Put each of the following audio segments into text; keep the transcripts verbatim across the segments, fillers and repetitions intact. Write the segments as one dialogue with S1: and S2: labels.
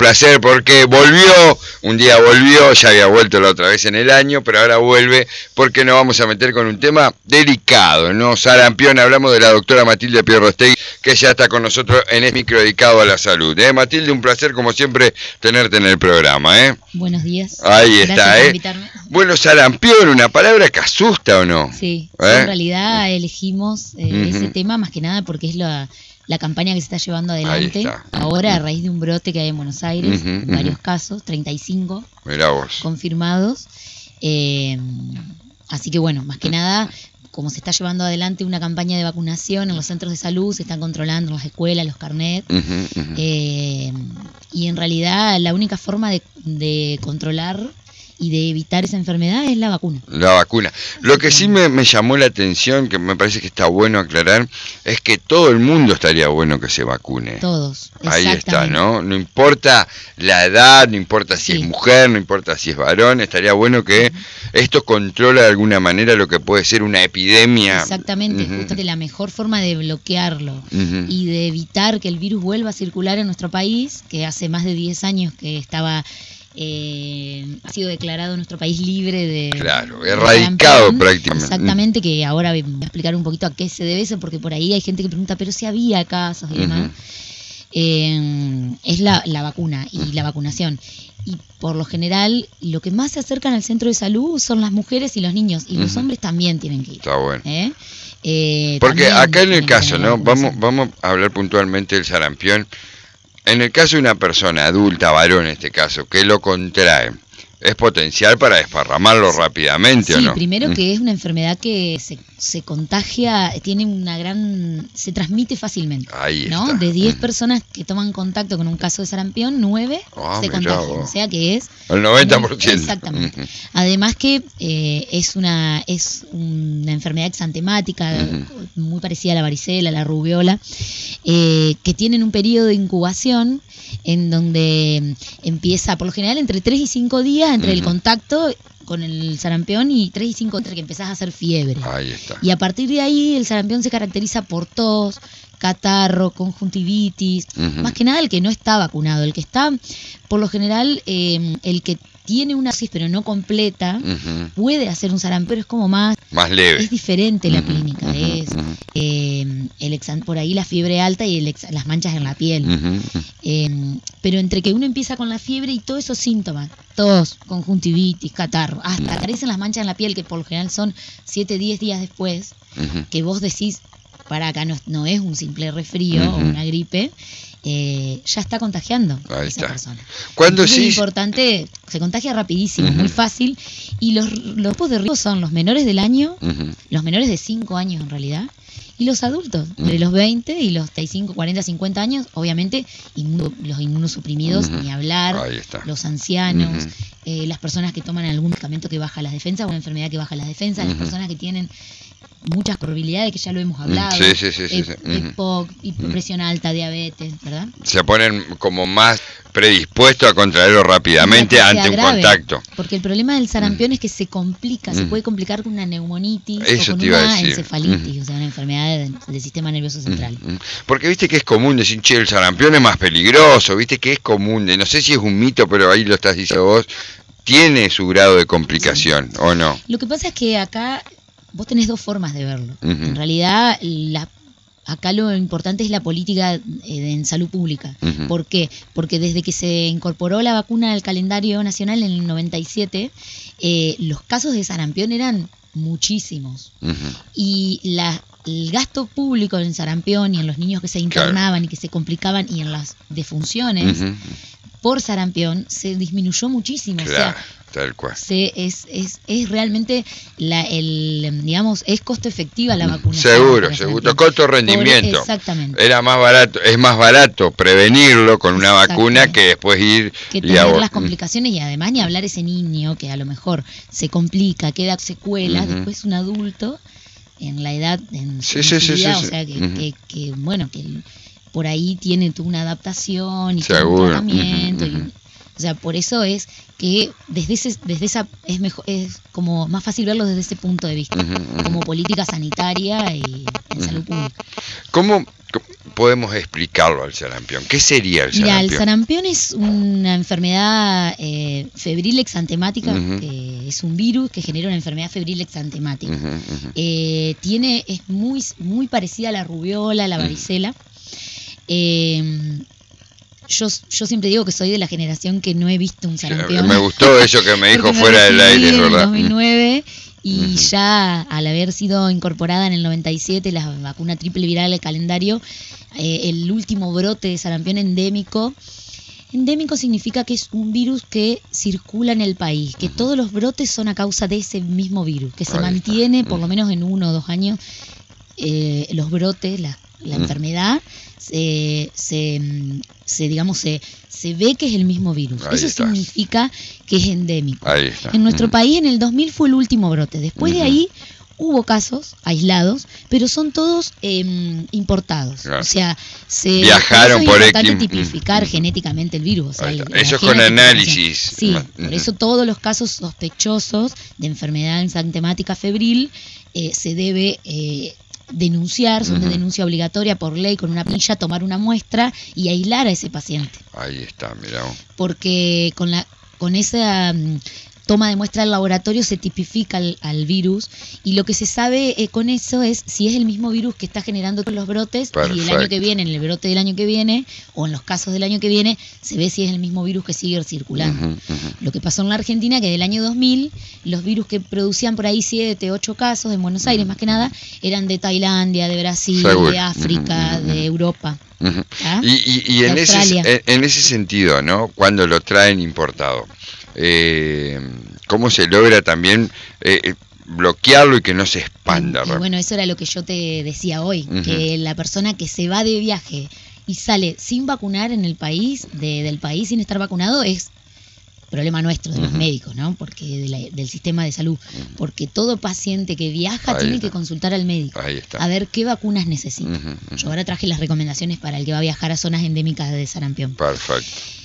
S1: placer porque volvió, un día volvió, ya había vuelto la otra vez en el año, pero ahora vuelve porque nos vamos a meter con un tema delicado, ¿no? Sarampión, hablamos de la doctora Matilde Pierrostegui, que ya está con nosotros en el micro dedicado a la salud. ¿eh? Matilde, un placer como siempre tenerte en el programa. ¿eh?
S2: Buenos días.
S1: Ahí
S2: Gracias
S1: está,
S2: por
S1: ¿eh?
S2: invitarme.
S1: Bueno, sarampión, una palabra que asusta, ¿o no?
S2: Sí,
S1: ¿Eh?
S2: en realidad elegimos eh, uh-huh. ese tema más que nada porque es la, la campaña que se está llevando adelante ahora a raíz de un brote que hay en Buenos Aires, uh-huh, varios uh-huh. casos, treinta y cinco
S1: Mirá vos.
S2: confirmados. Eh, así que bueno, más que nada, como se está llevando adelante una campaña de vacunación en los centros de salud, se están controlando en las escuelas, los carnets, uh-huh, uh-huh. Eh, y en realidad la única forma de, de controlar y de evitar esa enfermedad es la vacuna.
S1: La vacuna. Lo que sí me, me llamó la atención, que me parece que está bueno aclarar, es que todo el mundo estaría bueno que se vacune.
S2: Todos.
S1: Ahí está, ¿no? No importa la edad, no importa si sí. es mujer, no importa si es varón, estaría bueno que uh-huh. esto controla de alguna manera lo que puede ser una epidemia.
S2: Exactamente, uh-huh. justamente la mejor forma de bloquearlo uh-huh. y de evitar que el virus vuelva a circular en nuestro país, que hace más de diez años que estaba... Eh, ha sido declarado nuestro país libre de...
S1: Claro, erradicado prácticamente.
S2: Exactamente, que ahora voy a explicar un poquito a qué se debe eso, porque por ahí hay gente que pregunta, pero si había casos y uh-huh. demás. Eh, es la, la vacuna y uh-huh. la vacunación. Y por lo general, lo que más se acercan al centro de salud son las mujeres y los niños, y uh-huh. los hombres también tienen que ir.
S1: Está bueno.
S2: ¿Eh? Eh,
S1: porque acá en el caso, ¿no? Vamos, vamos a hablar puntualmente del sarampión. En el caso de una persona adulta, varón en este caso, que lo contrae, ¿es potencial para desparramarlo rápidamente
S2: sí,
S1: o no?
S2: Sí, primero que es una enfermedad que se, se contagia, tiene una gran... se transmite fácilmente.
S1: Ahí
S2: ¿no?
S1: está.
S2: De diez uh-huh. personas que toman contacto con un caso de sarampión, nueve oh, se contagian. Vos. O sea que es...
S1: El noventa por ciento.
S2: Exactamente. Uh-huh. Además que eh, es una es una enfermedad exantemática, uh-huh. muy parecida a la varicela, a la rubiola, eh, que tienen un periodo de incubación en donde empieza, por lo general, entre tres y cinco días entre uh-huh. el contacto con el sarampión y tres y cinco entre que empezás a hacer fiebre.
S1: Ahí está.
S2: Y a partir de ahí el sarampión se caracteriza por tos, catarro, conjuntivitis, uh-huh. más que nada el que no está vacunado, el que está, por lo general, eh, el que tiene una dosis pero no completa, uh-huh. puede hacer un sarampión, pero es como más...
S1: Más leve.
S2: Es diferente
S1: uh-huh.
S2: la clínica, uh-huh. es uh-huh. Eh, el exan, por ahí la fiebre alta y el ex, las manchas en la piel. Uh-huh. Eh, pero entre que uno empieza con la fiebre y todos esos síntomas, tos, conjuntivitis, catarro, hasta uh-huh. aparecen las manchas en la piel, que por lo general son siete, diez días después, uh-huh. que vos decís, para acá no, no es un simple resfrío uh-huh. o una gripe, eh, ya está contagiando a esa persona.
S1: ¿Cuándo sí?
S2: Es importante, se contagia rapidísimo, uh-huh. muy fácil, y los, los grupos de riesgo son los menores del año, uh-huh. los menores de cinco años en realidad, y los adultos, uh-huh. de los veinte y los treinta y cinco, cuarenta, cincuenta años, obviamente inmuno, los inmunosuprimidos, uh-huh. ni hablar, los ancianos, uh-huh. eh, las personas que toman algún medicamento que baja las defensas, o una enfermedad que baja las defensas, uh-huh. las personas que tienen muchas probabilidades, que ya lo hemos hablado,
S1: sí, sí, sí, sí,
S2: E-
S1: sí.
S2: E P O C, uh-huh. presión alta, diabetes, ¿verdad?
S1: Se ponen como más predispuestos a contraerlo rápidamente ante un grave, contacto.
S2: Porque el problema del sarampión uh-huh. es que se complica, uh-huh. se puede complicar con una neumonitis
S1: Eso
S2: o con una encefalitis, uh-huh. o sea, una enfermedad del, del sistema nervioso central.
S1: Uh-huh. Porque viste que es común decir, che, el sarampión es más peligroso, viste que es común, de, no sé si es un mito, pero ahí lo estás diciendo vos, tiene su grado de complicación, sí. ¿o no?
S2: Lo que pasa es que acá vos tenés dos formas de verlo. Uh-huh. En realidad, la, acá lo importante es la política eh, en salud pública. Uh-huh. ¿Por qué? Porque desde que se incorporó la vacuna al calendario nacional en el noventa y siete, eh, los casos de sarampión eran muchísimos. Uh-huh. Y la, el gasto público en sarampión y en los niños que se internaban claro. y que se complicaban y en las defunciones uh-huh. por sarampión se disminuyó muchísimo.
S1: Claro. O sea, tal cual.
S2: Se, es, es, es realmente, la, el digamos, es costo efectiva la vacunación.
S1: Seguro, seguro. Costo rendimiento.
S2: Por, exactamente.
S1: Era más barato, es más barato prevenirlo con una vacuna que después ir
S2: que
S1: y
S2: tener
S1: abor-
S2: las complicaciones y además ni hablar ese niño que a lo mejor se complica, queda secuelas, uh-huh. después un adulto en la edad, en su
S1: sí, sí, sí,
S2: vida,
S1: sí,
S2: o sea que,
S1: uh-huh.
S2: que, que bueno, que por ahí tiene una adaptación y
S1: seguro.
S2: un tratamiento
S1: Uh-huh, uh-huh.
S2: y sea, por eso es que desde ese, desde esa es mejor, es como más fácil verlo desde ese punto de vista, uh-huh, uh-huh. como política sanitaria y en uh-huh. salud pública.
S1: ¿Cómo podemos explicarlo al sarampión? ¿Qué sería el sarampión?
S2: Mira, el sarampión es una enfermedad eh, febril exantemática, uh-huh. que es un virus que genera una enfermedad febril exantemática. Uh-huh, uh-huh. Eh, tiene, es muy, muy parecida a la rubiola, a la varicela. Uh-huh. Eh, Yo, yo siempre digo que soy de la generación que no he visto un sarampión.
S1: Me gustó eso que me dijo fuera del aire,
S2: en
S1: ¿verdad?
S2: En dos mil nueve y uh-huh. ya al haber sido incorporada en el noventa y siete la vacuna triple viral al calendario, eh, el último brote de sarampión endémico. Endémico significa que es un virus que circula en el país, que uh-huh. todos los brotes son a causa de ese mismo virus, que se Ahí mantiene está. por lo menos en uno o dos años eh, los brotes, la, la uh-huh. enfermedad. Se, se, se digamos se, se ve que es el mismo virus. Ahí Eso está. significa que es endémico.
S1: Ahí está.
S2: En nuestro
S1: uh-huh. país
S2: en el dos mil fue el último brote. Después uh-huh. de ahí hubo casos aislados, pero son todos eh, importados. Claro. O sea, se
S1: viajaron por,
S2: por eso es
S1: importante
S2: X. tipificar uh-huh. genéticamente el virus. O sea, el,
S1: eso es con análisis.
S2: Sí, uh-huh. por eso todos los casos sospechosos de enfermedad ensantemática febril eh, se debe eh, denunciar, son uh-huh. de denuncia obligatoria por ley, con una planilla, tomar una muestra y aislar a ese paciente.
S1: Ahí está, mirá.
S2: Porque con la con esa um, toma de muestra del laboratorio se tipifica al, al virus, y lo que se sabe eh, con eso es si es el mismo virus que está generando todos los brotes. Perfecto. Y el año que viene, en el brote del año que viene, o en los casos del año que viene, se ve si es el mismo virus que sigue circulando. Uh-huh, uh-huh. Lo que pasó en la Argentina, que del año dos mil, los virus que producían por ahí siete, ocho casos en Buenos Aires, uh-huh. más que nada, eran de Tailandia, de Brasil, Seguro. de África, uh-huh. de Europa.
S1: Uh-huh. ¿Ah? Y, y, y en, ese, en ese sentido, ¿no? Cuando lo traen importado, eh, ¿cómo se logra también eh, bloquearlo y que no se expanda?
S2: Y, y bueno, eso era lo que yo te decía hoy, uh-huh. que la persona que se va de viaje y sale sin vacunar en el país, de, del país sin estar vacunado, es problema nuestro, de uh-huh. los médicos, ¿no? Porque de la, del sistema de salud. Uh-huh. Porque todo paciente que viaja Ahí tiene está. que consultar al médico Ahí está. a ver qué vacunas necesita. Uh-huh. Uh-huh. Yo ahora traje las recomendaciones para el que va a viajar a zonas endémicas de sarampión.
S1: Perfecto.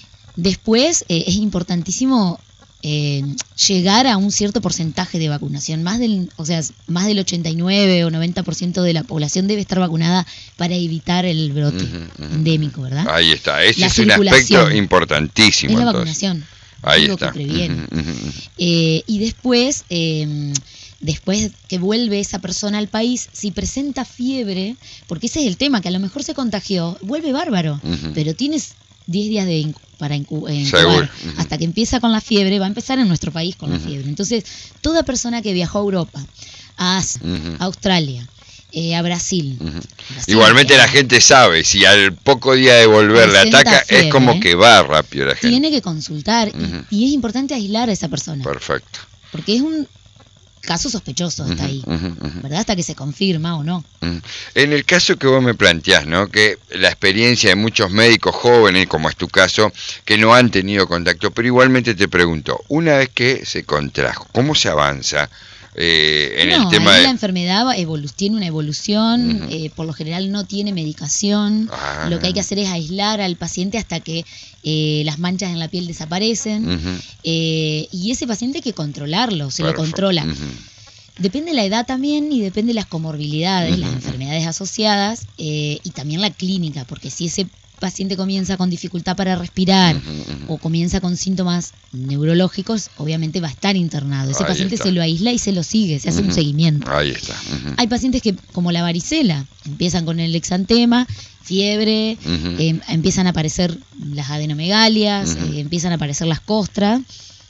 S2: Después eh, es importantísimo eh, llegar a un cierto porcentaje de vacunación. Más del, o sea, más del ochenta y nueve o noventa por ciento de la población debe estar vacunada para evitar el brote uh-huh. Uh-huh. endémico, ¿verdad?
S1: Ahí está. Ese la es un aspecto importantísimo.
S2: Es la
S1: entonces.
S2: vacunación.
S1: Ahí está.
S2: Que previene. Uh-huh, uh-huh. Eh, y después, eh, después que vuelve esa persona al país, si presenta fiebre, porque ese es el tema, que a lo mejor se contagió, vuelve bárbaro, uh-huh. pero tienes diez días de incu- para incu- eh, incubar. Uh-huh. Hasta que empieza con la fiebre, va a empezar en nuestro país con uh-huh. la fiebre. Entonces, toda persona que viajó a Europa, a Asia, uh-huh. a Australia, Eh, a Brasil.
S1: Uh-huh. Brasil. Igualmente eh, la gente sabe, si al poco día de volver le ataca, fiebre, es como que va rápido la gente.
S2: Tiene que consultar uh-huh. y, y es importante aislar a esa persona.
S1: Perfecto.
S2: Porque es un caso sospechoso hasta uh-huh, ahí, uh-huh, uh-huh. ¿verdad? Hasta que se confirma o no.
S1: Uh-huh. En el caso que vos me planteás, ¿no? Que la experiencia de muchos médicos jóvenes, como es tu caso, que no han tenido contacto, pero igualmente te pregunto, una vez que se contrajo, ¿cómo se avanza? Eh, en
S2: no,
S1: el tema
S2: ahí
S1: de...
S2: la enfermedad evolu- tiene una evolución, uh-huh. eh, por lo general no tiene medicación, ah. lo que hay que hacer es aislar al paciente hasta que eh, las manchas en la piel desaparecen, uh-huh. eh, y ese paciente hay que controlarlo, se Perfecto. lo controla. Uh-huh. Depende de la edad también y depende de las comorbilidades, uh-huh. las enfermedades asociadas eh, y también la clínica, porque si ese paciente comienza con dificultad para respirar uh-huh, uh-huh. o comienza con síntomas neurológicos, obviamente va a estar internado. Ese Ahí paciente está. se lo aísla y se lo sigue, se hace uh-huh. un seguimiento.
S1: Ahí está. Uh-huh.
S2: Hay pacientes que, como la varicela, empiezan con el exantema, fiebre, uh-huh. eh, empiezan a aparecer las adenomegalias, uh-huh. eh, empiezan a aparecer las costras,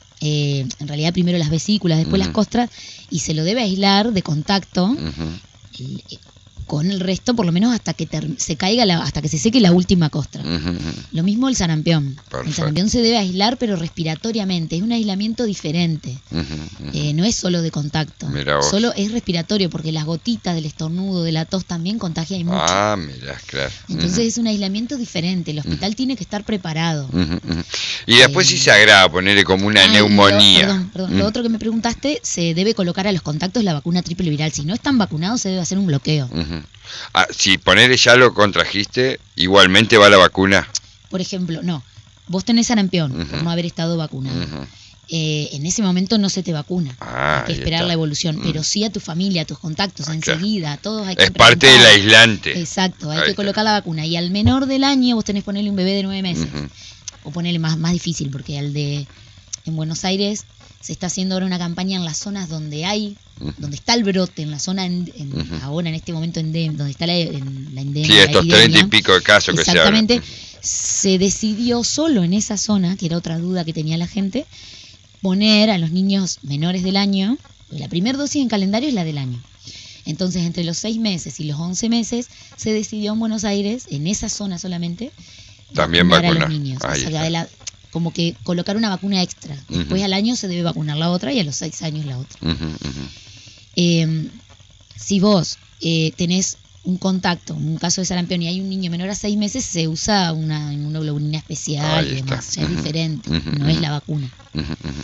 S2: eh, en realidad primero las vesículas, después uh-huh. las costras, y se lo debe aislar de contacto uh-huh. el, con el resto, por lo menos hasta que ter- se caiga la, hasta que se seque la última costra. Uh-huh. Lo mismo el sarampión. Perfecto. El sarampión se debe aislar, pero respiratoriamente. Es un aislamiento diferente. Uh-huh. Uh-huh. Eh, no es solo de contacto. Solo es respiratorio, porque las gotitas del estornudo, de la tos también contagian mucho.
S1: Ah, mirá, claro.
S2: Entonces
S1: uh-huh.
S2: es un aislamiento diferente. El hospital uh-huh. tiene que estar preparado.
S1: Uh-huh. Uh-huh. Y después eh, si se agrava, ponerle como una ah, neumonía.
S2: Lo, perdón, perdón. Uh-huh. Lo otro que me preguntaste, se debe colocar a los contactos la vacuna triple viral. Si no están vacunados, se debe hacer un bloqueo.
S1: Uh-huh. Ah, si ponerle ya lo contrajiste, igualmente va la vacuna.
S2: Por ejemplo, no. vos tenés sarampión uh-huh. por no haber estado vacunado. Uh-huh. Eh, en ese momento no se te vacuna, ah, hay que esperar la evolución, mm. pero sí a tu familia, a tus contactos, ah, enseguida, a todos hay que
S1: es parte del aislante.
S2: Exacto, hay ahí que está. Colocar la vacuna. Y al menor del año vos tenés que ponerle un bebé de nueve meses, uh-huh. o ponerle más, más difícil, porque al de en Buenos Aires se está haciendo ahora una campaña en las zonas donde hay, uh-huh. donde está el brote, en la zona en, en, uh-huh. ahora en este momento en de, donde está la, en, la endemia.
S1: Sí, estos treinta y pico de casos que se hablan.
S2: Exactamente, se decidió solo en esa zona, que era otra duda que tenía la gente, poner a los niños menores del año, la primera dosis en calendario es la del año. Entonces, entre los seis meses y los once meses, se decidió en Buenos Aires, en esa zona solamente,
S1: también vacunar,
S2: vacunar a los niños.
S1: Ahí
S2: o sea, de la, como que colocar una vacuna extra. Después uh-huh. al año se debe vacunar la otra y a los seis años la otra. Uh-huh, uh-huh. Eh, si vos eh, tenés un contacto, un caso de sarampión y hay un niño menor a seis meses, se usa una inmunoglobulina especial y demás. O sea, uh-huh. es diferente, uh-huh. no es la vacuna. Uh-huh.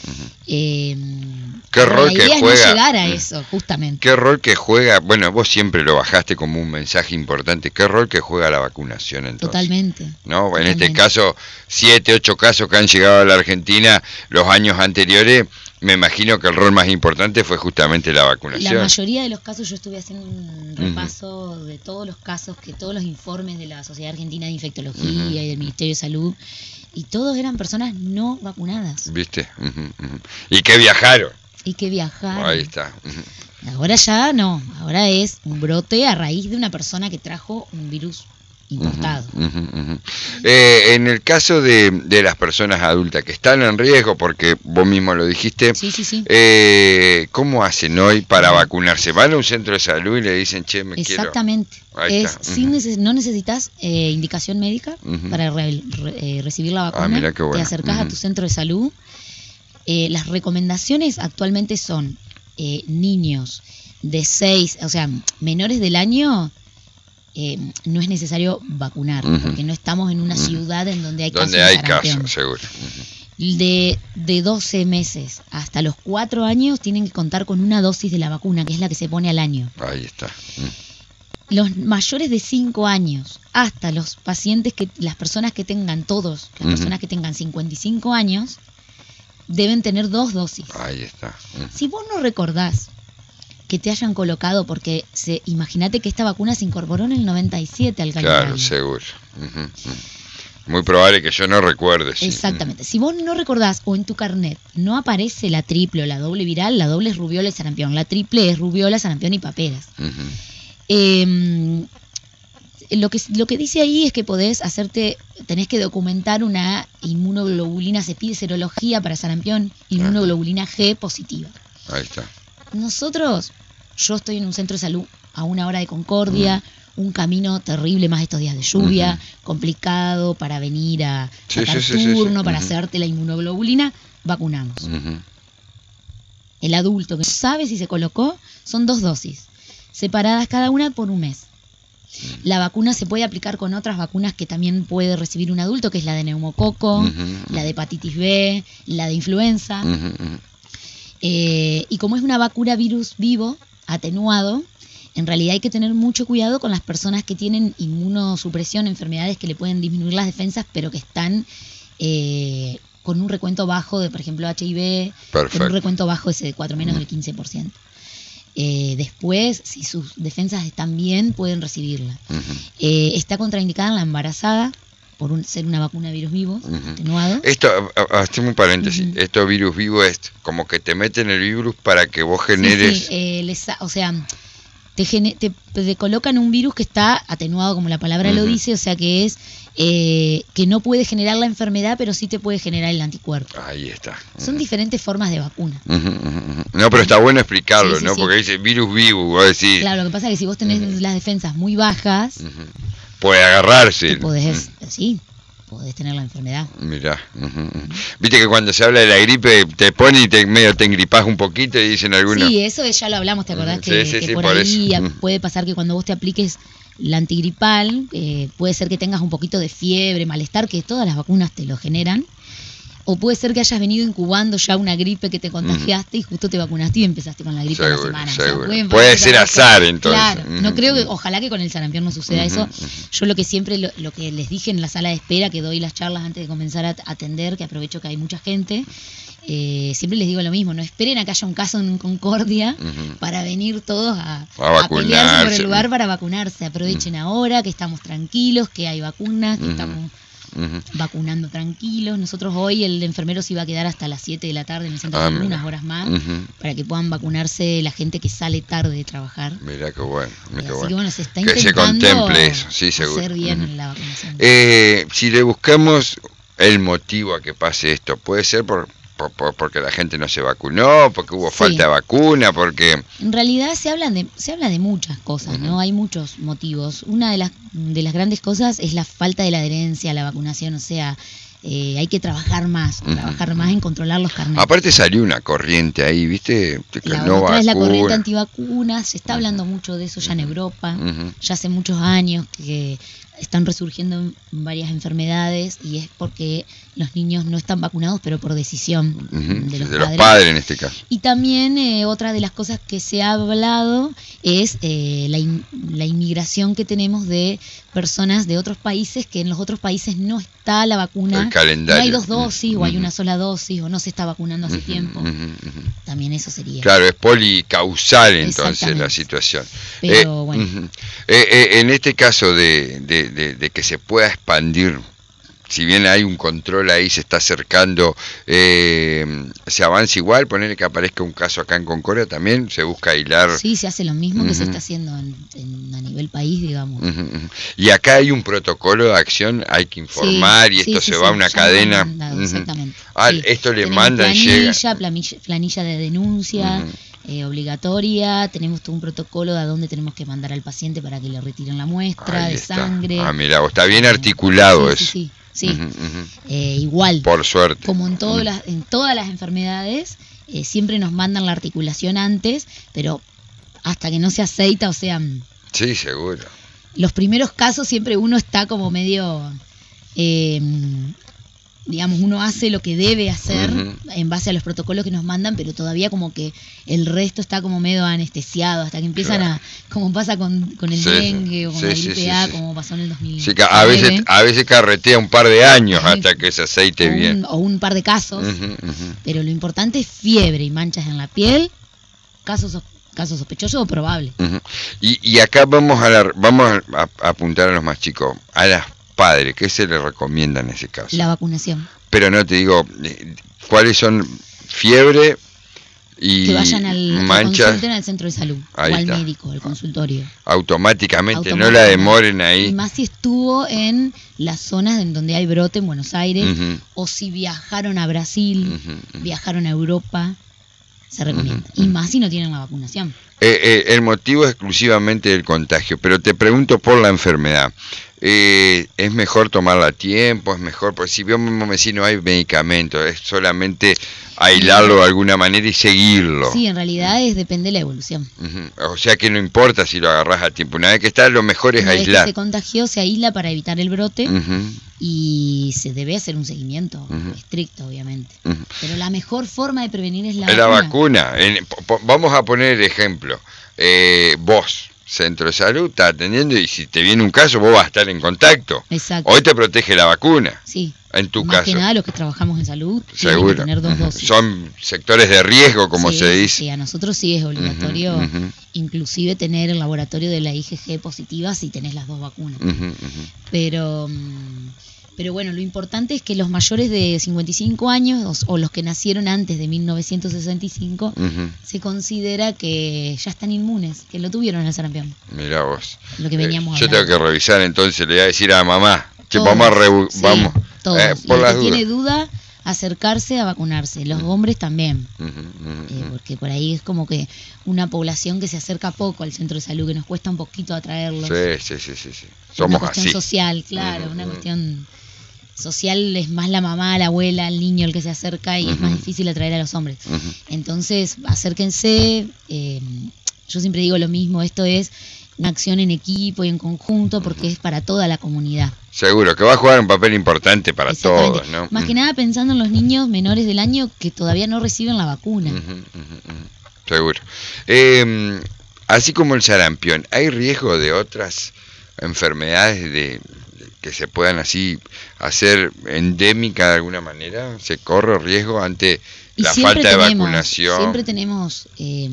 S2: Eh,
S1: ¿Qué rol
S2: la idea
S1: que
S2: es
S1: juega?
S2: No llegar a eso, justamente.
S1: ¿Qué rol que juega? Bueno, vos siempre lo bajaste como un mensaje importante. ¿Qué rol que juega la vacunación entonces?
S2: Totalmente.
S1: ¿No?
S2: Totalmente.
S1: En este caso, siete, ocho casos que han llegado a la Argentina los años anteriores, me imagino que el rol más importante fue justamente la vacunación.
S2: La mayoría de los casos, yo estuve haciendo un repaso uh-huh. de todos los casos, que todos los informes de la Sociedad Argentina de Infectología uh-huh. y del Ministerio de Salud, y todos eran personas no vacunadas.
S1: ¿Viste? Uh-huh, uh-huh. Y que viajaron.
S2: Y que viajaron.
S1: Ahí está. Uh-huh.
S2: Ahora ya no, ahora es un brote a raíz de una persona que trajo un virus importado.
S1: Uh-huh, uh-huh, uh-huh. Eh, en el caso de, de las personas adultas que están en riesgo, porque vos mismo lo dijiste,
S2: sí, sí, sí.
S1: Eh, ¿cómo hacen hoy para uh-huh. vacunarse? ¿Van a un centro de salud y le dicen, che, me
S2: Exactamente.
S1: quiero...? Exactamente.
S2: Uh-huh. Si neces- no necesitas eh, indicación médica uh-huh. para re- re- eh, recibir la vacuna,
S1: ah, mirá qué bueno.
S2: Te acercás uh-huh. a tu centro de salud. Eh, las recomendaciones actualmente son eh, niños de seis, o sea, menores del año... Eh, no es necesario vacunar, uh-huh. porque no estamos en una uh-huh. ciudad en donde hay casos
S1: donde hay
S2: de sarampión.
S1: casos, seguro. Uh-huh.
S2: De, de doce meses hasta los cuatro años tienen que contar con una dosis de la vacuna, que es la que se pone al año.
S1: Ahí está. Uh-huh.
S2: Los mayores de cinco años hasta los pacientes, que las personas que tengan todos, las uh-huh. personas que tengan cincuenta y cinco años, deben tener dos dosis.
S1: Ahí está. Uh-huh.
S2: Si vos no recordás que te hayan colocado, porque se, imagínate que esta vacuna se incorporó en el noventa y siete al calendario.
S1: Claro, seguro. Uh-huh. Muy probable que yo no recuerde. Sí.
S2: Exactamente. Si vos no recordás o en tu carnet no aparece la triple o la doble viral, la doble es rubiola y sarampión, la triple es rubiola, sarampión y paperas. Uh-huh. Eh, lo que, lo que dice ahí es que podés hacerte, tenés que documentar una inmunoglobulina, se pide serología para sarampión, inmunoglobulina G positiva.
S1: Ahí está.
S2: Nosotros, yo estoy en un centro de salud a una hora de Concordia, uh-huh. un camino terrible más estos días de lluvia, uh-huh. complicado para venir a
S1: sí,
S2: sacar
S1: sí,
S2: turno,
S1: sí, sí.
S2: para
S1: uh-huh.
S2: hacerte la inmunoglobulina, vacunamos. Uh-huh. El adulto que sabe si se colocó, son dos dosis, separadas cada una por un mes. Uh-huh. La vacuna se puede aplicar con otras vacunas que también puede recibir un adulto, que es la de neumococo, uh-huh. la de hepatitis B, la de influenza. Uh-huh. Eh, y como es una vacuna virus vivo, atenuado, en realidad hay que tener mucho cuidado con las personas que tienen inmunosupresión, enfermedades que le pueden disminuir las defensas, pero que están eh, con un recuento bajo de, por ejemplo, H I V,
S1: Perfecto.
S2: con un recuento bajo ese de cuatro menos del quince por ciento. Eh, después, si sus defensas están bien, pueden recibirla. Uh-huh. Eh, está contraindicada en la embarazada, por un, ser una vacuna de virus vivo, uh-huh. atenuado.
S1: Esto, hacemos un paréntesis, uh-huh. esto virus vivo es como que te meten el virus para que vos generes...
S2: Sí, sí, eh, les, o sea, te, gene, te, te colocan un virus que está atenuado, como la palabra uh-huh. lo dice, o sea que es eh, que no puede generar la enfermedad, pero sí te puede generar el anticuerpo.
S1: Ahí está. Uh-huh.
S2: Son diferentes formas de vacuna.
S1: Uh-huh, uh-huh. No, pero está bueno explicarlo, sí, sí, ¿no? Sí. Porque dice virus vivo, vos decís...
S2: Claro, lo que pasa es que si vos tenés uh-huh. las defensas muy bajas...
S1: Uh-huh. Puede agarrarse.
S2: Podés, uh-huh. sí. Podés tener la enfermedad.
S1: Mirá, uh-huh, uh-huh. Viste que cuando se habla de la gripe te pone y te medio te engripás un poquito y dicen algunos.
S2: Sí, eso ya lo hablamos, ¿te acordás? Uh-huh. Que,
S1: sí, sí,
S2: que
S1: sí,
S2: por,
S1: por
S2: ahí
S1: eso.
S2: puede pasar que cuando vos te apliques la antigripal, eh, puede ser que tengas un poquito de fiebre, malestar, que todas las vacunas te lo generan. O puede ser que hayas venido incubando ya una gripe que te contagiaste uh-huh. y justo te vacunaste y empezaste con la gripe
S1: seguro,
S2: a la semana.
S1: Seguro.
S2: O sea,
S1: puede ser azar, entonces.
S2: Claro,
S1: uh-huh.
S2: no creo que, ojalá que con el sarampión no suceda uh-huh. eso.
S1: Uh-huh.
S2: Yo lo que siempre, lo, lo que les dije en la sala de espera, que doy las charlas antes de comenzar a atender, que aprovecho que hay mucha gente, eh, siempre les digo lo mismo, no esperen a que haya un caso en Concordia uh-huh. para venir todos a,
S1: a,
S2: a pelearse por el lugar para vacunarse. Aprovechen uh-huh. ahora que estamos tranquilos, que hay vacunas, que uh-huh. estamos uh-huh. vacunando tranquilos. Nosotros hoy el enfermero se iba a quedar hasta las siete de la tarde en el centro, ah, de unas horas más, uh-huh. para que puedan vacunarse la gente que sale tarde de trabajar.
S1: Mirá qué bueno, mirá qué
S2: Así
S1: bueno.
S2: que bueno, se está
S1: que
S2: intentando
S1: se contemple eso, sí, seguro.
S2: hacer bien
S1: uh-huh.
S2: la vacunación.
S1: Eh, si le buscamos el motivo a que pase esto, puede ser por Por, por, porque la gente no se vacunó, porque hubo sí. falta de vacuna, porque...
S2: En realidad se hablan de, se habla de muchas cosas, uh-huh. ¿no? Hay muchos motivos. Una de las, de las grandes cosas es la falta de la adherencia a la vacunación, o sea, eh, hay que trabajar más, uh-huh. trabajar más en controlar los carnets.
S1: Aparte salió una corriente ahí, ¿viste? Que
S2: la
S1: no
S2: otra
S1: vacuna.
S2: es la corriente antivacunas, se está hablando mucho de eso ya en Europa, uh-huh. ya hace muchos años que están resurgiendo varias enfermedades y es porque los niños no están vacunados, pero por decisión
S1: uh-huh.
S2: de los
S1: de
S2: padres.
S1: los padres en este caso.
S2: Y también eh, otra de las cosas que se ha hablado es eh, la, in, la inmigración que tenemos de personas de otros países, que en los otros países no está la vacuna.
S1: El calendario.
S2: No hay dos dosis, uh-huh. o hay una sola dosis, o no se está vacunando hace uh-huh. tiempo. Uh-huh. Uh-huh. También eso sería.
S1: Claro, es policausal entonces la situación.
S2: Pero
S1: eh,
S2: bueno.
S1: Uh-huh. eh, eh, en este caso de, de, de, de que se pueda expandir, si bien hay un control ahí, se está acercando, eh, se avanza igual, ponerle que aparezca un caso acá en Concordia, también se busca aislar.
S2: Sí, se hace lo mismo uh-huh. que se está haciendo en, en, a nivel país, digamos.
S1: Uh-huh. Y acá hay un protocolo de acción, hay que informar sí, y esto sí, se sí, va a una cadena.
S2: Mandado, uh-huh. Exactamente.
S1: Ah,
S2: sí.
S1: esto le
S2: Tenemos
S1: mandan y llega.
S2: Planilla, planilla de denuncia. Uh-huh. Eh, obligatoria, tenemos todo un protocolo de a dónde tenemos que mandar al paciente para que le retiren la muestra
S1: ahí
S2: de
S1: está.
S2: sangre.
S1: Ah, mira, está bien articulado
S2: sí,
S1: eso.
S2: Sí, sí, sí.
S1: Uh-huh, uh-huh.
S2: Eh, igual.
S1: Por suerte.
S2: Como en, todo
S1: uh-huh.
S2: las, en todas las enfermedades, eh, siempre nos mandan la articulación antes, pero hasta que no se aceita, o sea...
S1: Sí, seguro.
S2: Los primeros casos siempre uno está como medio... Eh, digamos, uno hace lo que debe hacer uh-huh. en base a los protocolos que nos mandan, pero todavía como que el resto está como medio anestesiado, hasta que empiezan claro. a, como pasa con, con el sí, dengue o con sí, la gripe sí, A, sí, como sí. pasó en el dos mil nueve.
S1: Sí, a veces, a veces carretea un par de años hasta que se aceite
S2: o
S1: bien.
S2: Un, o un par de casos,
S1: uh-huh, uh-huh.
S2: pero lo importante es fiebre y manchas en la piel, casos caso sospechoso o probable.
S1: Uh-huh. Y, y acá vamos a, la, vamos a, a apuntar a los más chicos, a las padre, ¿qué se le recomienda en ese caso?
S2: La vacunación.
S1: Pero no te digo, ¿cuáles son fiebre y
S2: que vayan al,
S1: manchas?
S2: consulten al centro de salud ahí o al está. médico, al consultorio.
S1: Automáticamente, Automáticamente, no la demoren ahí.
S2: Y más si estuvo en las zonas en donde hay brote en Buenos Aires, uh-huh. o si viajaron a Brasil, uh-huh. viajaron a Europa, se recomienda. Uh-huh. Y más si no tienen la vacunación.
S1: Eh, eh, el motivo es exclusivamente del contagio, pero te pregunto por la enfermedad. Eh, ¿Es mejor tomarla a tiempo? ¿Es mejor? Porque si vemos me decís no hay medicamento, es solamente aislarlo de alguna manera y seguirlo.
S2: Sí, en realidad es depende de la evolución.
S1: Uh-huh. O sea que no importa si lo agarrás a tiempo. Una vez que está, lo mejor es
S2: Una
S1: aislar.
S2: Vez que se contagió, se aísla para evitar el brote
S1: uh-huh.
S2: y se debe hacer un seguimiento uh-huh. estricto, obviamente. Uh-huh. Pero la mejor forma de prevenir es la
S1: es
S2: vacuna.
S1: La vacuna. En, po, vamos a poner ejemplo. Eh, vos, centro de salud, estás atendiendo y si te viene un caso, vos vas a estar en contacto.
S2: Exacto.
S1: Hoy te protege la vacuna.
S2: Sí.
S1: En tu
S2: Más
S1: caso.
S2: que nada los que trabajamos en salud
S1: seguro.
S2: Tienen que tener dos dosis.
S1: Son sectores de riesgo, como
S2: sí,
S1: se dice.
S2: Sí, a nosotros sí es obligatorio, uh-huh, uh-huh. inclusive tener el laboratorio de la I G G positiva si tenés las dos vacunas. Uh-huh, uh-huh. Pero, pero bueno, lo importante es que los mayores de cincuenta y cinco años o, o los que nacieron antes de mil novecientos sesenta y cinco uh-huh. se considera que ya están inmunes, que lo tuvieron el sarampión.
S1: Mirá vos.
S2: Lo que veníamos
S1: eh, yo
S2: hablando.
S1: tengo que revisar, entonces le voy a decir a mamá.
S2: Todos,
S1: vamos a rebu-
S2: sí,
S1: vamos
S2: todos.
S1: Eh,
S2: y
S1: por
S2: el
S1: las
S2: que
S1: dudas.
S2: tiene duda acercarse a vacunarse, los uh-huh. hombres también, uh-huh, uh-huh. Eh, porque por ahí es como que una población que se acerca poco al centro de salud, que nos cuesta un poquito atraerlos.
S1: Sí, sí, sí, sí, sí. Somos
S2: una cuestión
S1: así.
S2: social, claro, uh-huh. una
S1: uh-huh.
S2: cuestión social es más la mamá, la abuela, el niño el que se acerca y uh-huh. es más difícil atraer a los hombres. Uh-huh. Entonces, acérquense, eh, yo siempre digo lo mismo, esto es una acción en equipo y en conjunto, porque es para toda la comunidad.
S1: Seguro, que va a jugar un papel importante para todos, ¿no?
S2: Más que nada pensando en los niños menores del año que todavía no reciben la vacuna.
S1: Uh-huh, uh-huh, uh-huh. Seguro. Eh, así como el sarampión, ¿hay riesgo de otras enfermedades de, de que se puedan así hacer endémica de alguna manera? ¿Se corre riesgo ante la falta de
S2: tenemos,
S1: vacunación?
S2: Siempre tenemos... Eh,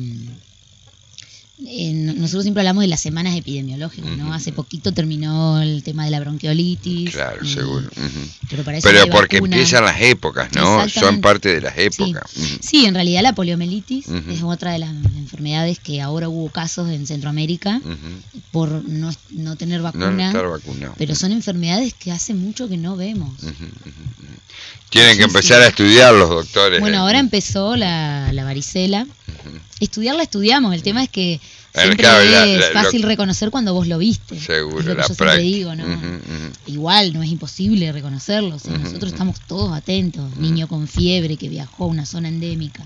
S2: Eh, nosotros siempre hablamos de las semanas epidemiológicas, ¿no? Uh-huh. Hace poquito terminó el tema de la bronquiolitis.
S1: Claro,
S2: y,
S1: seguro. Uh-huh.
S2: Pero, para eso
S1: pero porque vacuna. Empiezan las épocas, ¿no? Son parte de las épocas.
S2: Sí,
S1: uh-huh.
S2: sí, en realidad la poliomielitis uh-huh. es otra de las enfermedades que ahora hubo casos en Centroamérica uh-huh. por no, no tener vacuna.
S1: No estar vacunado.
S2: Pero son enfermedades que hace mucho que no vemos.
S1: Uh-huh, uh-huh. Tienen que empezar sí. a estudiar los doctores.
S2: Bueno, ahora empezó la, la varicela. Uh-huh. Estudiar la estudiamos, el tema es que siempre claro, es la, la, fácil lo... reconocer cuando vos lo viste.
S1: Seguro,
S2: es lo que
S1: la
S2: yo
S1: práctica.
S2: siempre digo, ¿no? Uh-huh, uh-huh. Igual no es imposible reconocerlo, o sea, uh-huh, nosotros uh-huh. estamos todos atentos. Uh-huh. Niño con fiebre que viajó a una zona endémica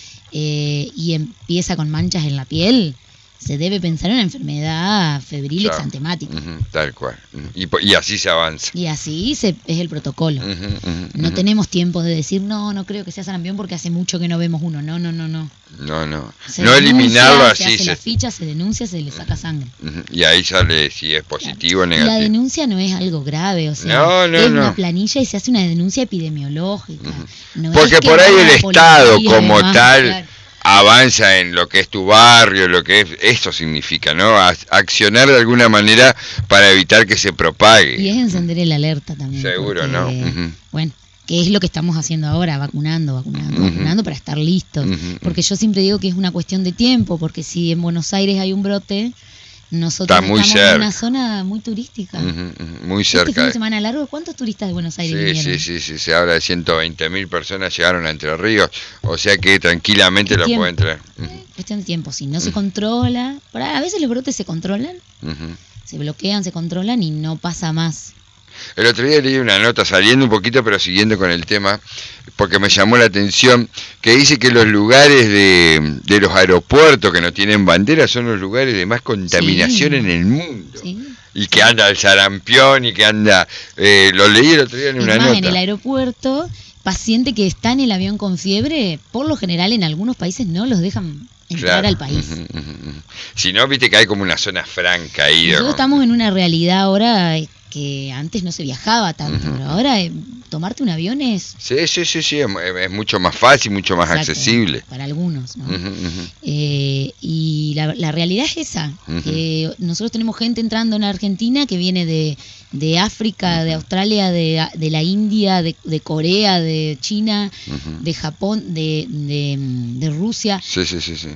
S2: eh, y empieza con manchas en la piel, se debe pensar en una enfermedad febril claro. exantemática.
S1: Uh-huh, tal cual. Uh-huh. Y, y así se avanza.
S2: Y así se, es el protocolo. Uh-huh, uh-huh, no uh-huh. tenemos tiempo de decir, no, no creo que sea sarampión porque hace mucho que no vemos uno. No, no, no, no.
S1: No, no.
S2: Se
S1: no
S2: denuncia,
S1: eliminarlo así.
S2: Se hace
S1: se...
S2: la ficha, se denuncia, se le saca sangre.
S1: Uh-huh. Y ahí sale si es positivo
S2: claro.
S1: o negativo.
S2: La denuncia no es algo grave, o sea,
S1: no, no,
S2: es
S1: no.
S2: una planilla y se hace una denuncia epidemiológica.
S1: Uh-huh.
S2: No
S1: porque
S2: es que
S1: por ahí el Estado como
S2: demás,
S1: tal...
S2: Claro.
S1: avanza en lo que es tu barrio, lo que es, eso significa, ¿no? Accionar de alguna manera para evitar que se propague.
S2: Y es encender el alerta también.
S1: Seguro,
S2: porque,
S1: ¿no? Uh-huh.
S2: Bueno, que es lo que estamos haciendo ahora, vacunando, vacunando, uh-huh. vacunando para estar listos. Uh-huh. Porque yo siempre digo que es una cuestión de tiempo, porque si en Buenos Aires hay un brote, nosotros
S1: Está muy
S2: estamos
S1: cerca.
S2: en una zona muy turística.
S1: Uh-huh, uh-huh. Muy cerca.
S2: Este fin de semana largo, ¿cuántos turistas de Buenos Aires
S1: sí,
S2: vinieron?
S1: Sí, sí, sí, se habla de ciento veinte mil personas llegaron a Entre Ríos, o sea que tranquilamente lo
S2: tiempo?
S1: pueden traer.
S2: Uh-huh. Cuestión de tiempo, si no uh-huh. se controla, a veces los brotes se controlan, uh-huh. se bloquean, se controlan y no pasa más.
S1: El otro día leí una nota, saliendo un poquito pero siguiendo con el tema, porque me llamó la atención, que dice que los lugares de, de los aeropuertos que no tienen bandera son los lugares de más contaminación sí. en el mundo. Sí. Y que anda el sarampión y que anda... Eh, lo leí el otro día en
S2: y
S1: una
S2: más,
S1: nota.
S2: En el aeropuerto, paciente que está en el avión con fiebre, por lo general en algunos países no los dejan entrar
S1: claro.
S2: al país.
S1: Uh-huh, uh-huh. Si no, viste que hay como una zona franca ahí.
S2: Nosotros
S1: ¿no?
S2: estamos en una realidad ahora que antes no se viajaba tanto, uh-huh. pero ahora eh, tomarte un avión es...
S1: Sí, sí, sí, sí, es, es mucho más fácil, mucho más Exacto, accesible.
S2: Para algunos, ¿no?
S1: Uh-huh, uh-huh.
S2: Eh, y la, la realidad es esa, uh-huh. que nosotros tenemos gente entrando en Argentina que viene de, de África, uh-huh. de Australia, de, de la India, de, de Corea, de China, uh-huh. de Japón, de, de, de Rusia.
S1: Sí, sí, sí, sí.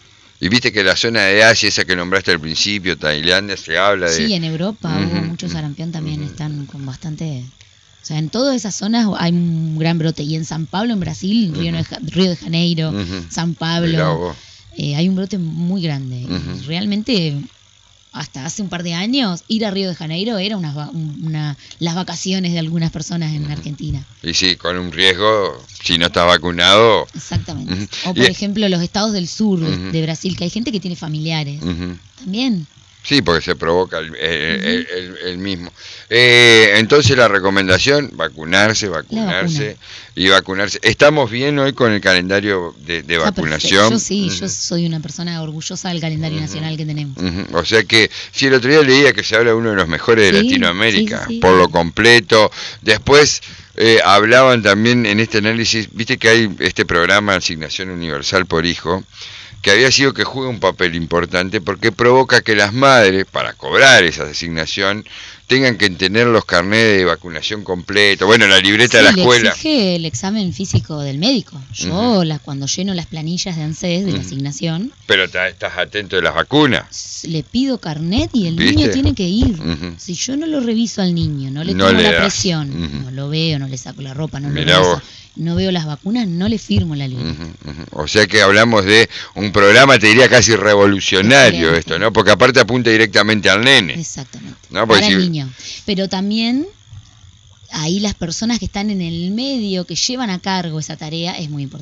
S1: Y viste que la zona de Asia, esa que nombraste al principio, Tailandia, se habla de...
S2: Sí, en Europa uh-huh, hubo mucho sarampión también, uh-huh. están con bastante... O sea, en todas esas zonas hay un gran brote. Y en San Pablo, en Brasil, uh-huh. Río, de, Río de Janeiro, uh-huh. San Pablo, eh, hay un brote muy grande. Uh-huh. Realmente, hasta hace un par de años, ir a Río de Janeiro era una, una, las vacaciones de algunas personas en uh-huh. Argentina.
S1: Y sí, con un riesgo, si no estás vacunado...
S2: Exactamente.
S1: Uh-huh.
S2: O por
S1: y...
S2: ejemplo, los estados del sur
S1: uh-huh.
S2: de Brasil, que hay gente que tiene familiares.
S1: Uh-huh.
S2: También.
S1: Sí, porque se provoca el, el, el, el, el mismo. Eh, entonces la recomendación, vacunarse, vacunarse y vacunarse. ¿Estamos bien hoy con el calendario de, de vacunación?
S2: Yo sí, uh-huh. yo soy una persona orgullosa del calendario uh-huh. nacional que tenemos.
S1: Uh-huh. O sea que, si el otro día leía que se habla de uno de los mejores de sí, Latinoamérica,
S2: sí, sí.
S1: por lo completo. Después eh, hablaban también en este análisis, viste que hay este programa Asignación Universal por Hijo, que había sido que juega un papel importante porque provoca que las madres, para cobrar esa asignación, tengan que tener los carnets de vacunación completo, bueno, la libreta
S2: sí,
S1: de la
S2: le
S1: escuela.
S2: Exige el examen físico del médico. Yo, uh-huh. la, cuando lleno las planillas de ANSES, de uh-huh. la asignación...
S1: Pero estás atento de las vacunas.
S2: Le pido carnet y el
S1: ¿Viste?
S2: niño tiene que ir.
S1: Uh-huh.
S2: Si yo no lo reviso al niño, no le
S1: no
S2: tomo
S1: le
S2: la
S1: das.
S2: presión,
S1: Uh-huh.
S2: no lo veo, no le saco la ropa, no
S1: Mirá
S2: lo reviso,
S1: vos.
S2: no veo las vacunas, no le firmo la libreta.
S1: Uh-huh, uh-huh. O sea que hablamos de un programa, te diría casi revolucionario
S2: Excelente.
S1: esto, ¿no? Porque aparte apunta directamente al nene.
S2: Exactamente.
S1: ¿No?
S2: Para
S1: si...
S2: el niño. Pero también ahí las personas que están en el medio, que llevan a cargo esa tarea, es muy importante.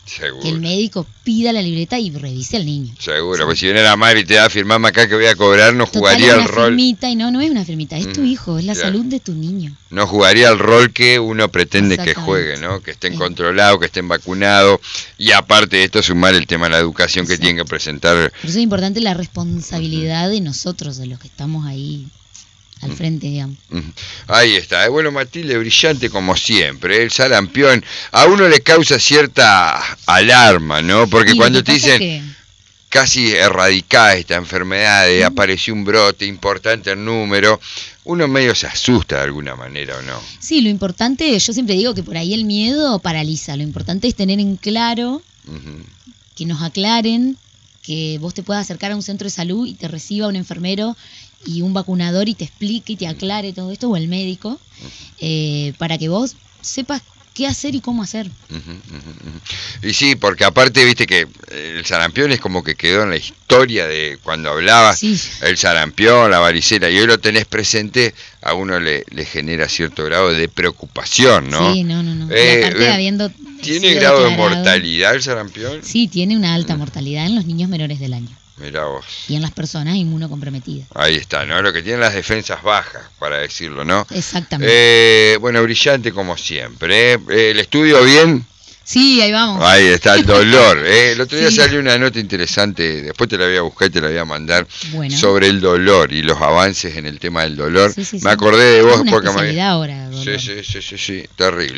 S1: Seguro.
S2: Que el médico pida la libreta y revise al niño.
S1: Seguro, porque si viene la madre y te da firmame acá que voy a cobrar, no
S2: Total,
S1: jugaría
S2: es
S1: el
S2: una
S1: rol.
S2: Firmita, y no, no es una firmita, es tu
S1: Mm,
S2: hijo, es la
S1: claro.
S2: salud de tu niño.
S1: No jugaría el rol que uno pretende que
S2: Exactamente.
S1: juegue, ¿no? Que estén
S2: Eh.
S1: controlados, que estén vacunados. Y aparte de esto, sumar el tema de la educación que
S2: Exacto.
S1: tienen que presentar.
S2: Por eso es importante la responsabilidad de nosotros, de los que estamos ahí al frente, digamos.
S1: Ahí está. Eh, Bueno, Matilde, brillante como siempre. El sarampión a uno le causa cierta alarma, ¿no? Porque
S2: Y lo
S1: cuando
S2: que
S1: te
S2: pasa es
S1: dicen
S2: que-
S1: casi erradicada esta enfermedad, eh,
S2: Mm.
S1: apareció un brote importante en número, uno medio se asusta de alguna manera, ¿o no?
S2: Sí, lo importante, yo siempre digo que por ahí el miedo paraliza. Lo importante es tener en claro,
S1: Ujú.
S2: que nos aclaren, que vos te puedas acercar a un centro de salud y te reciba un enfermero y un vacunador y te explique y te aclare todo esto, o el médico, eh, para que vos sepas qué hacer y cómo hacer.
S1: Ujú, ujú, ujú. Y sí, porque aparte, viste que el sarampión es como que quedó en la historia de cuando hablabas,
S2: Sí.
S1: el sarampión, la varicela, y hoy lo tenés presente, a uno le, le genera cierto grado de preocupación, ¿no?
S2: Sí, no, no, no.
S1: Eh,
S2: y aparte
S1: eh,
S2: habiendo
S1: ¿Tiene
S2: sido
S1: grado de
S2: declarado-
S1: mortalidad el sarampión?
S2: Sí, tiene una alta mortalidad en los niños menores del año
S1: Mirá vos.
S2: y en las personas inmunocomprometidas.
S1: Ahí está, ¿no? Lo que tienen las defensas bajas, para decirlo, ¿no?
S2: Exactamente.
S1: Eh, bueno, brillante como siempre. ¿eh? Eh, ¿El estudio bien?
S2: Sí, ahí vamos.
S1: Ahí está el dolor. ¿eh? El otro día
S2: Sí.
S1: salió una nota interesante, después te la voy a buscar y te la voy a mandar,
S2: Bueno.
S1: sobre el dolor y los avances en el tema del dolor.
S2: Sí, sí,
S1: me
S2: sí.
S1: acordé de vos
S2: Es una
S1: porque me...
S2: especialidad ahora, dolor.
S1: Sí, sí, sí, sí, sí, terrible.